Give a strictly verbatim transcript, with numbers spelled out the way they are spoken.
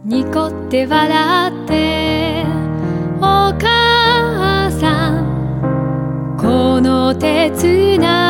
ニコって笑ってお母さんこの手つな